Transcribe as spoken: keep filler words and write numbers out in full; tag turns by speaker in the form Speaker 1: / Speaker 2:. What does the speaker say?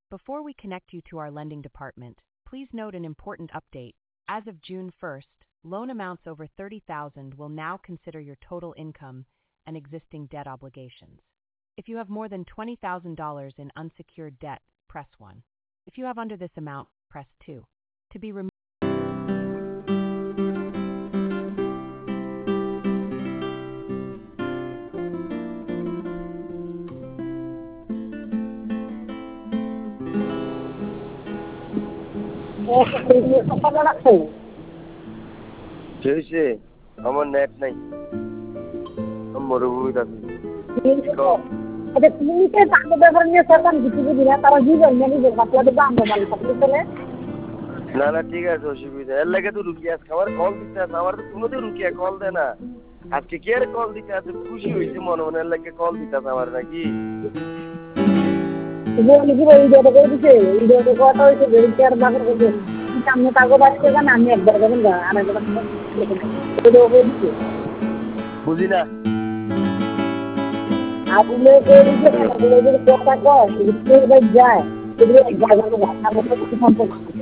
Speaker 1: Before we connect you to our lending department, please note an important update. As of June first, loan amounts over thirty thousand dollars will now consider your total income and existing debt obligations. If you have more than twenty thousand dollars in unsecured debt, press one. If you have under this amount, press two. To be removed.
Speaker 2: হয়েছে আমার net নাই মরুভূমি আছে
Speaker 3: আচ্ছা তুমি তো টাকা ব্যাপার নিয়ে সরকার কিছু বুঝি না তারা জীবন নিয়ে নিজের বাচ্চাদের দাম বাড়ি থাকলে চলে
Speaker 2: না না ঠিক আছে অসুবিধা এর লাগে তো রুকিয়া খাবার কল দিতে আছে আমার তো কোনো তো রুকিয়া কল দেয় না আজকে কে আর কল দিতে আছে খুশি হয়েছে মনে মনে এর লাগে কল দিতে আছে আমার নাকি
Speaker 3: জীবনে কি ওই ভিডিওটা করে দিছে ভিডিওটা কথা হয়েছে ভেরিফায়ার বাগের করছে সামনে কাগজ বাড়ছে না আমি একবার যাবেন না আর একবার ভিডিও করে দিছে
Speaker 2: বুঝি না
Speaker 3: আপনি এই যে কথা কয় যায় এগুলো এক জায়গায় ভাষা বলতে সম্পর্ক